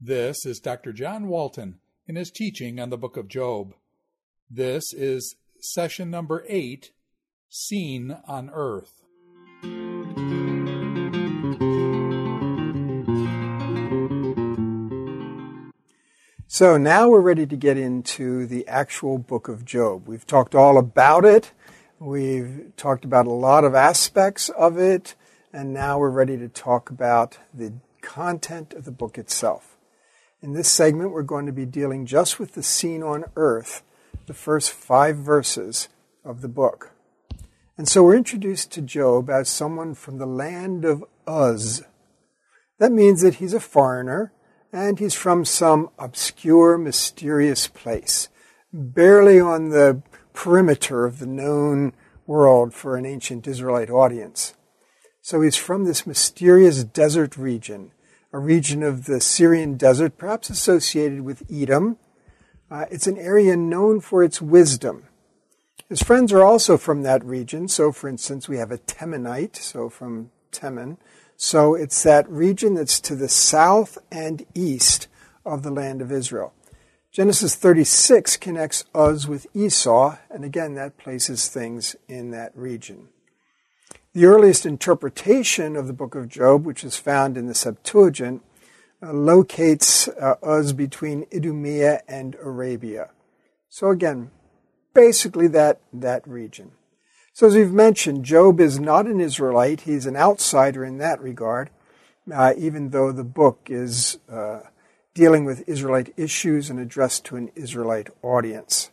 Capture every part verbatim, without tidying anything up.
This is Doctor John Walton in his teaching on the book of Job. This is session number eight, Seen on Earth. So now we're ready to get into the actual book of Job. We've talked all about it. We've talked about a lot of aspects of it. And now we're ready to talk about the content of the book itself. In this segment, we're going to be dealing just with the scene on earth, the first five verses of the book. And so we're introduced to Job as someone from the land of Uz. That means that he's a foreigner, and he's from some obscure, mysterious place, barely on the perimeter of the known world for an ancient Israelite audience. So he's from this mysterious desert region, a region of the Syrian desert, perhaps associated with Edom. Uh, it's an area known for its wisdom. His friends are also from that region. So, for instance, we have a Temanite, so from Teman. So it's that region that's to the south and east of the land of Israel. Genesis thirty-six connects Uz with Esau, and again, that places things in that region. The earliest interpretation of the book of Job, which is found in the Septuagint, uh, locates uh, Uz between Idumea and Arabia. So again, basically that, that region. So as we've mentioned, Job is not an Israelite. He's an outsider in that regard, uh, even though the book is uh, dealing with Israelite issues and addressed to an Israelite audience.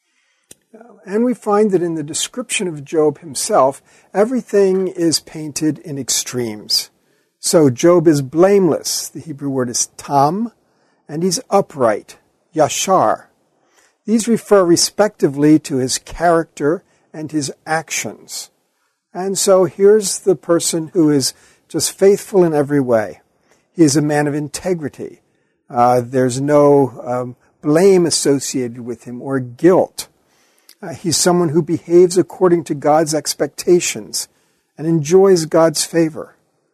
And we find that in the description of Job himself, everything is painted in extremes. So Job is blameless. The Hebrew word is tam, and he's upright, yashar. These refer respectively to his character and his actions. And so here's the person who is just faithful in every way. He is a man of integrity. Uh, there's no um, blame associated with him or guilt. Uh, he's someone who behaves according to God's expectations and enjoys God's favor.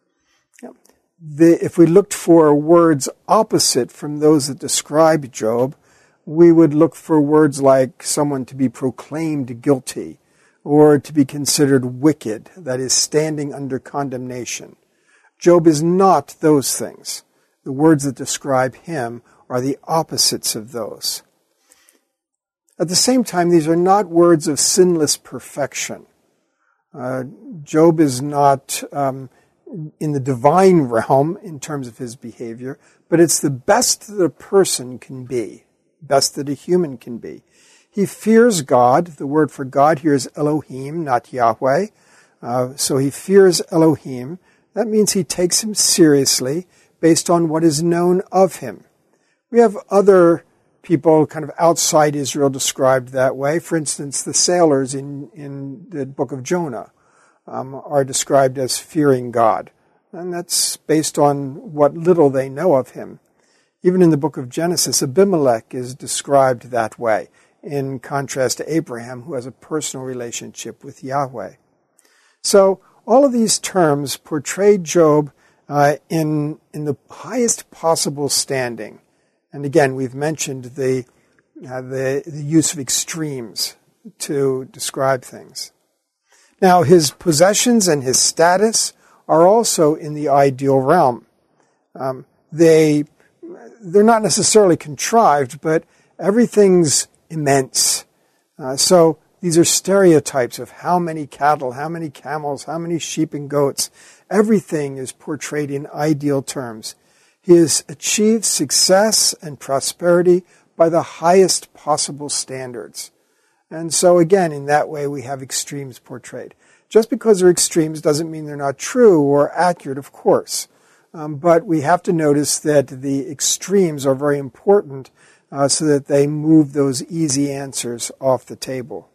The, if we looked for words opposite from those that describe Job, we would look for words like someone to be proclaimed guilty or to be considered wicked, that is, standing under condemnation. Job is not those things. The words that describe him are the opposites of those. At the same time, these are not words of sinless perfection. Uh, Job is not um, in the divine realm in terms of his behavior, but it's the best that a person can be, best that a human can be. He fears God. The word for God here is Elohim, not Yahweh. Uh, so he fears Elohim. That means he takes him seriously based on what is known of him. We have other people kind of outside Israel described that way. For instance, the sailors in, in the book of Jonah um, are described as fearing God. And that's based on what little they know of him. Even in the book of Genesis, Abimelech is described that way, in contrast to Abraham, who has a personal relationship with Yahweh. So all of these terms portray Job uh, in, in the highest possible standing. And again, we've mentioned the, uh, the the use of extremes to describe things. Now, his possessions and his status are also in the ideal realm. Um, they, they're not necessarily contrived, but everything's immense. Uh, so these are stereotypes of how many cattle, how many camels, how many sheep and goats. Everything is portrayed in ideal terms. He has achieved success and prosperity by the highest possible standards. And so again, in that way, we have extremes portrayed. Just because they're extremes doesn't mean they're not true or accurate, of course. Um, but we have to notice that the extremes are very important uh, so that they move those easy answers off the table.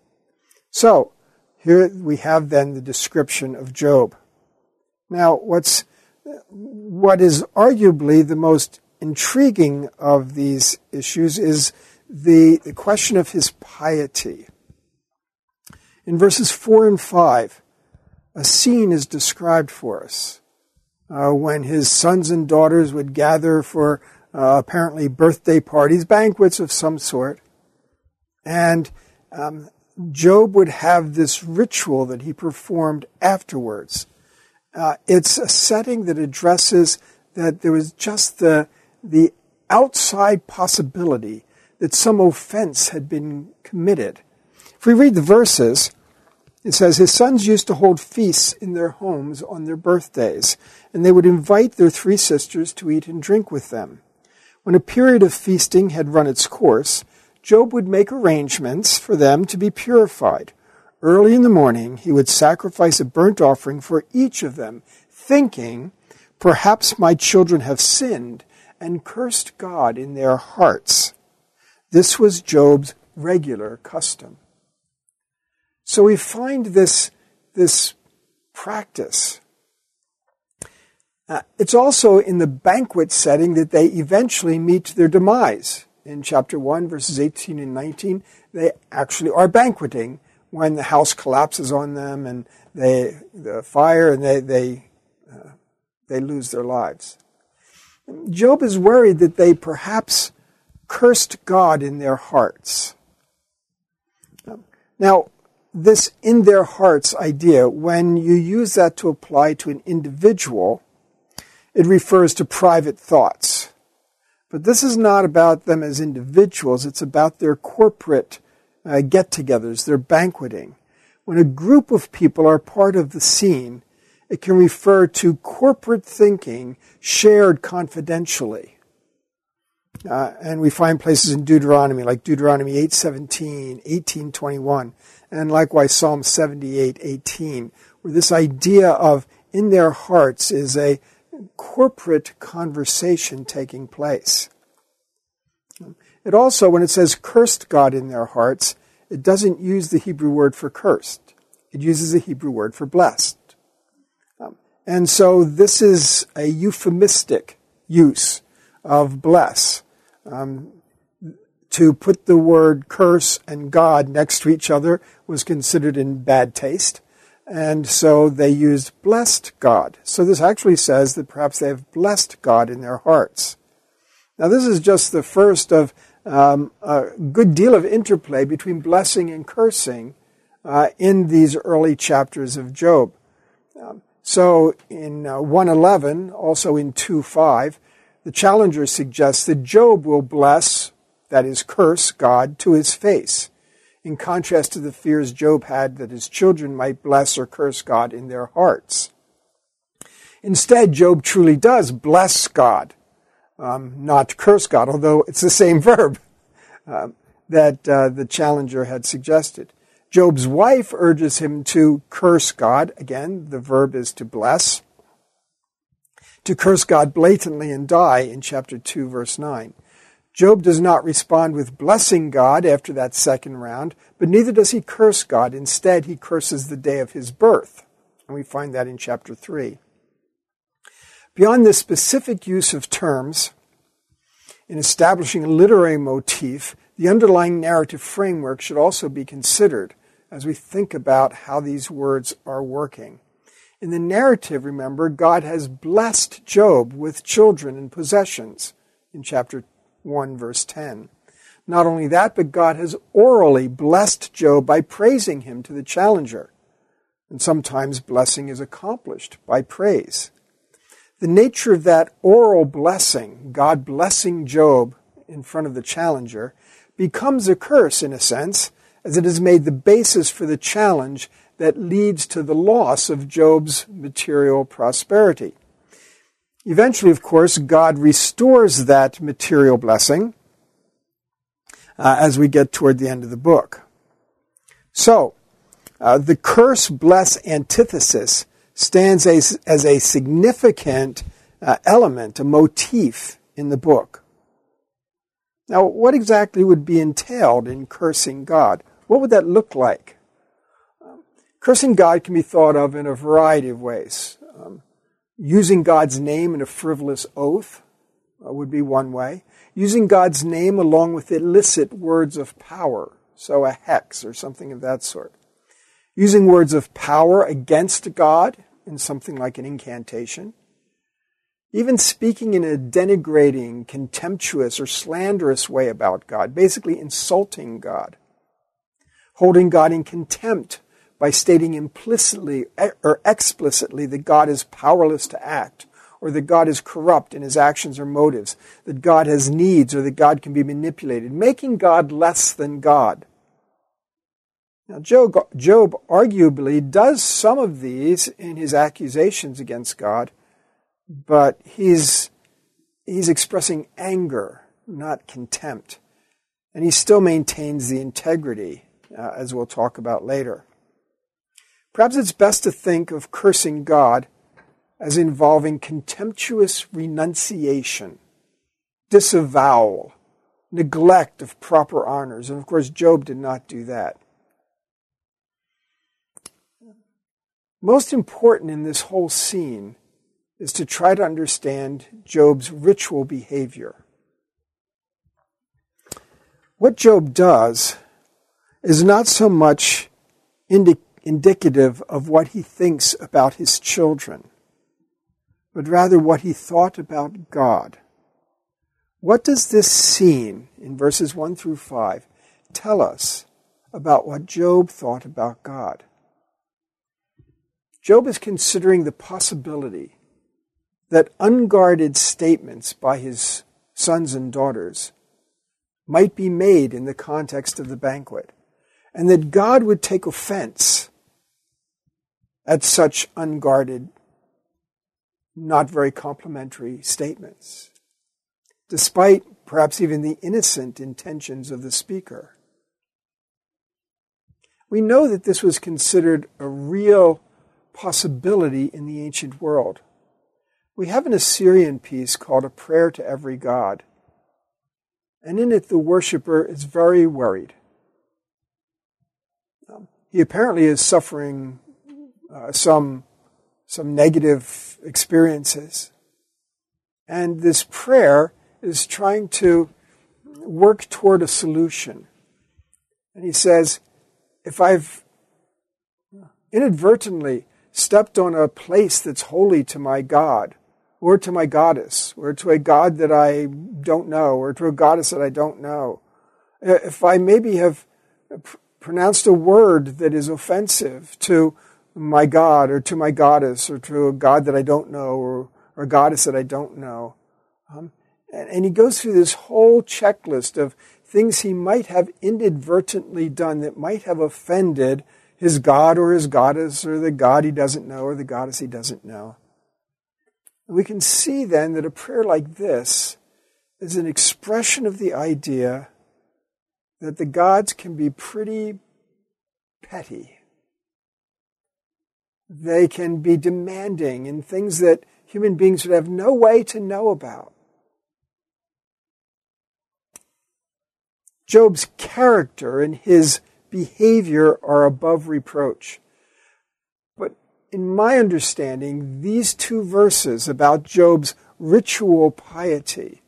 So here we have then the description of Job. Now, what's What is arguably the most intriguing of these issues is the, the question of his piety. In verses four and five, a scene is described for us. Uh, when his sons and daughters would gather for uh, apparently birthday parties, banquets of some sort. And um, Job would have this ritual that he performed afterwards. Uh, it's a setting that addresses that there was just the, the outside possibility that some offense had been committed. If we read the verses, it says, his sons used to hold feasts in their homes on their birthdays, and they would invite their three sisters to eat and drink with them. When a period of feasting had run its course, Job would make arrangements for them to be purified. Early in the morning, he would sacrifice a burnt offering for each of them, thinking, perhaps my children have sinned and cursed God in their hearts. This was Job's regular custom. So we find this, this practice. Uh, it's also in the banquet setting that they eventually meet their demise. In chapter one, verses eighteen and nineteen, they actually are banqueting when the house collapses on them and they the fire and they they uh, they lose their lives. Job is worried that they perhaps cursed God in their hearts. Now, this in their hearts idea, when you use that to apply to an individual, it refers to private thoughts. But this is not about them as individuals. It's about their corporate uh, get-togethers, their banqueting. When a group of people are part of the scene, it can refer to corporate thinking shared confidentially. Uh, and we find places in Deuteronomy, like Deuteronomy eight seventeen, eighteen twenty-one, and likewise Psalm seventy-eight eighteen, where this idea of in their hearts is a corporate conversation taking place. It also, when it says cursed God in their hearts, it doesn't use the Hebrew word for cursed. It uses the Hebrew word for blessed. Um, and so this is a euphemistic use of bless. Um, to put the word curse and God next to each other was considered in bad taste. And so they used blessed God. So this actually says that perhaps they have blessed God in their hearts. Now this is just the first of um, a good deal of interplay between blessing and cursing uh, in these early chapters of Job. Um, so in uh, one eleven, also in two five, the challenger suggests that Job will bless, that is, curse God to his face, in contrast to the fears Job had that his children might bless or curse God in their hearts. Instead, Job truly does bless God, um, not curse God, although it's the same verb uh, that uh, the challenger had suggested. Job's wife urges him to curse God. Again, the verb is to bless. To curse God blatantly and die in chapter two, verse nine. Job does not respond with blessing God after that second round, but neither does he curse God. Instead, he curses the day of his birth. And we find that in chapter three. Beyond this specific use of terms, in establishing a literary motif, the underlying narrative framework should also be considered as we think about how these words are working. In the narrative, remember, God has blessed Job with children and possessions in chapter one, verse ten. Not only that, but God has orally blessed Job by praising him to the challenger. And sometimes blessing is accomplished by praise. The nature of that oral blessing, God blessing Job in front of the challenger, becomes a curse in a sense, as it has made the basis for the challenge that leads to the loss of Job's material prosperity. Eventually, of course, God restores that material blessing uh, as we get toward the end of the book. So, uh, the curse-bless antithesis stands as, as a significant uh, element, a motif in the book. Now, what exactly would be entailed in cursing God? What would that look like? Um, cursing God can be thought of in a variety of ways. Um, using God's name in a frivolous oath uh, would be one way. Using God's name along with illicit words of power, so a hex or something of that sort. Using words of power against God in something like an incantation. even speaking in a denigrating, contemptuous, or slanderous way about God, basically insulting God, holding God in contempt by stating implicitly or explicitly that God is powerless to act, or that God is corrupt in his actions or motives, that God has needs, or that God can be manipulated, making God less than God. Now, Job, Job arguably does some of these in his accusations against God, but he's, he's expressing anger, not contempt. And he still maintains the integrity, uh, as we'll talk about later. Perhaps it's best to think of cursing God as involving contemptuous renunciation, disavowal, neglect of proper honors. And of course, Job did not do that. Most important in this whole scene is to try to understand Job's ritual behavior. What Job does is not so much indi- indicative of what he thinks about his children, but rather what he thought about God. What does this scene in verses one through five tell us about what Job thought about God? Job is considering the possibility that unguarded statements by his sons and daughters might be made in the context of the banquet, and that God would take offense at such unguarded, not very complimentary statements, despite perhaps even the innocent intentions of the speaker. We know that this was considered a real possibility in the ancient world. We have an Assyrian piece called A Prayer to Every God, and in it the worshiper is very worried. Um, he apparently is suffering uh, some, some negative experiences, and this prayer is trying to work toward a solution. And he says, if I've inadvertently stepped on a place that's holy to my God, or to my goddess, or to a god that I don't know, or to a goddess that I don't know, if I maybe have pr- pronounced a word that is offensive to my God, or to my goddess, or to a god that I don't know, or, or a goddess that I don't know, um, and, and he goes through this whole checklist of things he might have inadvertently done that might have offended his god or his goddess, or the god he doesn't know, or the goddess he doesn't know. And we can see then that a prayer like this is an expression of the idea that the gods can be pretty petty. They can be demanding in things that human beings would have no way to know about. Job's character and his behavior are above reproach. But in my understanding, these two verses about Job's ritual piety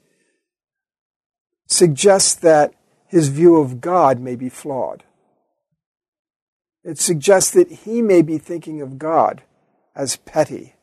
suggest that his view of God may be flawed. It suggests that he may be thinking of God as petty.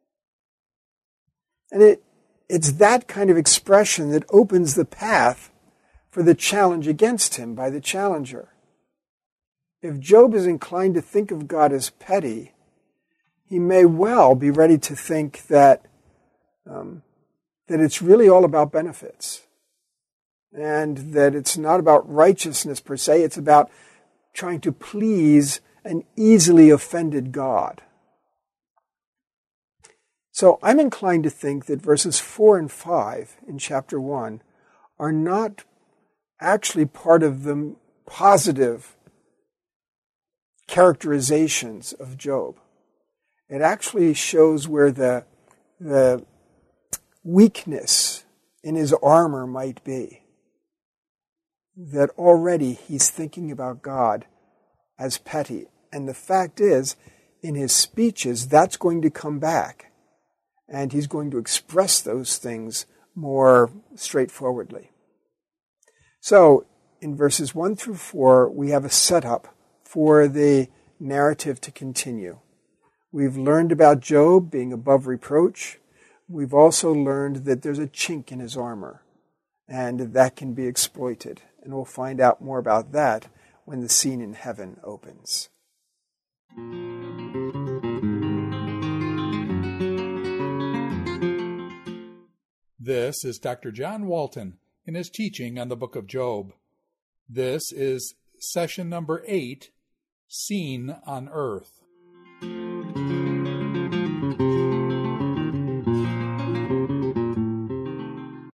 And it, it's that kind of expression that opens the path for the challenge against him by the challenger. If Job is inclined to think of God as petty, he may well be ready to think that, um, that it's really all about benefits, and that it's not about righteousness per se, it's about trying to please an easily offended God. So I'm inclined to think that verses four and five in chapter one are not actually part of the positive characterizations of Job. It actually shows where the, the weakness in his armor might be. That already he's thinking about God as petty. And the fact is, in his speeches, that's going to come back. And he's going to express those things more straightforwardly. So, in verses one through four, we have a setup for the narrative to continue. We've learned about Job being above reproach. we've also learned that there's a chink in his armor, and that can be exploited. And we'll find out more about that when the scene in heaven opens. This is Doctor John Walton in his teaching on the book of Job. This is session number eight, Scene on Earth.